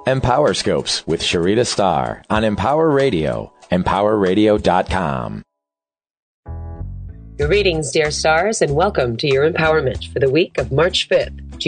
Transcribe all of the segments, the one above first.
Empower Scopes with Sharita Starr on Empower Radio, empowerradio.com. Greetings, dear stars, and welcome to your empowerment for the week of March 5th,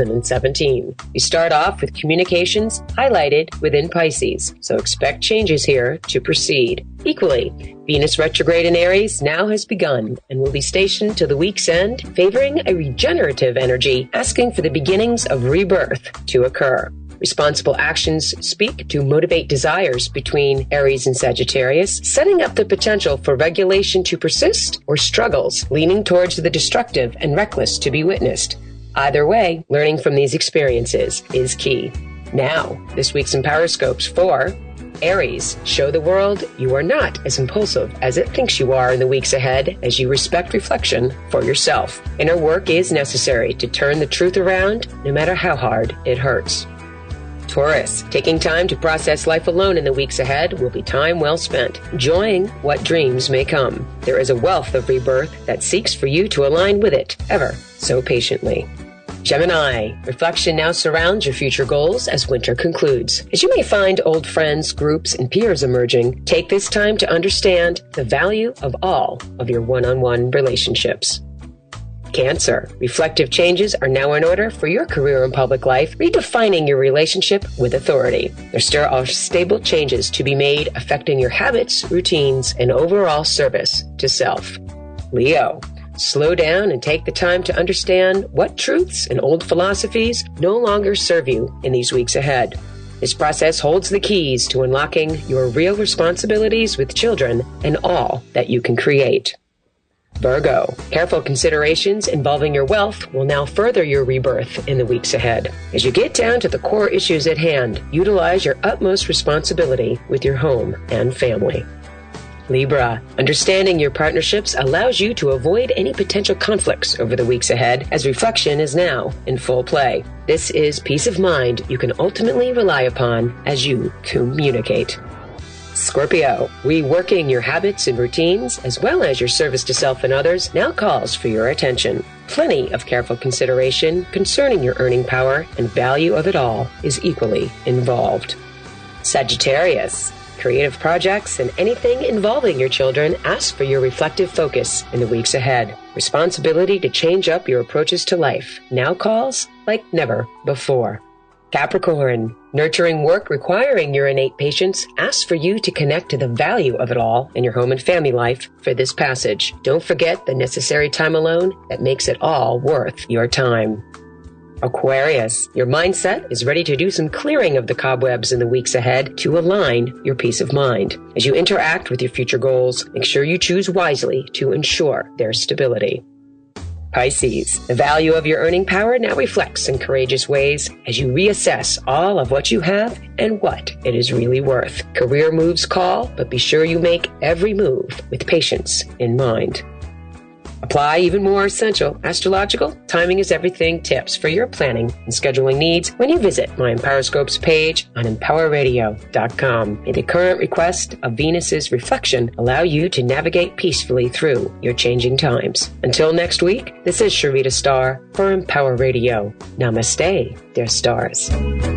2017. We start off with communications highlighted within Pisces, so expect changes here to proceed. Equally, Venus retrograde in Aries now has begun and will be stationed till the week's end, favoring a regenerative energy, asking for the beginnings of rebirth to occur. Responsible actions speak to motivate desires between Aries and Sagittarius, setting up the potential for regulation to persist or struggles leaning towards the destructive and reckless to be witnessed. Either way, learning from these experiences is key. Now, this week's Empower Scopes for Aries. Show the world you are not as impulsive as it thinks you are in the weeks ahead as you respect reflection for yourself. Inner work is necessary to turn the truth around, no matter how hard it hurts. Taurus, taking time to process life alone in the weeks ahead will be time well spent, enjoying what dreams may come. There is a wealth of rebirth that seeks for you to align with it, ever so patiently. Gemini, reflection now surrounds your future goals as winter concludes. As you may find old friends, groups, and peers emerging, take this time to understand the value of all of your one-on-one relationships. Cancer, reflective changes are now in order for your career and public life, redefining your relationship with authority. There still are stable changes to be made affecting your habits, routines, and overall service to self. Leo, slow down and take the time to understand what truths and old philosophies no longer serve you in these weeks ahead. This process holds the keys to unlocking your real responsibilities with children and all that you can create. Virgo, careful considerations involving your wealth will now further your rebirth in the weeks ahead. As you get down to the core issues at hand, utilize your utmost responsibility with your home and family. Libra, understanding your partnerships allows you to avoid any potential conflicts over the weeks ahead, as reflection is now in full play. This is peace of mind you can ultimately rely upon as you communicate. Scorpio, reworking your habits and routines, as well as your service to self and others, now calls for your attention. Plenty of careful consideration concerning your earning power and value of it all is equally involved. Sagittarius, creative projects and anything involving your children ask for your reflective focus in the weeks ahead. Responsibility to change up your approaches to life now calls like never before. Capricorn, nurturing work requiring your innate patience asks for you to connect to the value of it all in your home and family life for this passage. Don't forget the necessary time alone that makes it all worth your time. Aquarius, your mindset is ready to do some clearing of the cobwebs in the weeks ahead to align your peace of mind. As you interact with your future goals, make sure you choose wisely to ensure their stability. Pisces, the value of your earning power now reflects in courageous ways as you reassess all of what you have and what it is really worth. Career moves call, but be sure you make every move with patience in mind. Apply even more essential astrological timing is everything tips for your planning and scheduling needs when you visit my Empower Scopes page on empowerradio.com. May the current request of Venus's reflection allow you to navigate peacefully through your changing times. Until next week, this is Sharita Starr for Empower Radio. Namaste, dear stars.